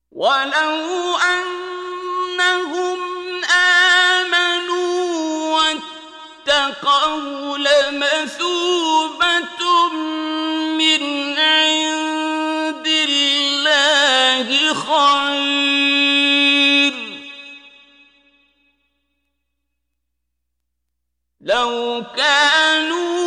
ولو أنهم آمنوا واتقوا لمثوبة من عند الله خير لو كانوا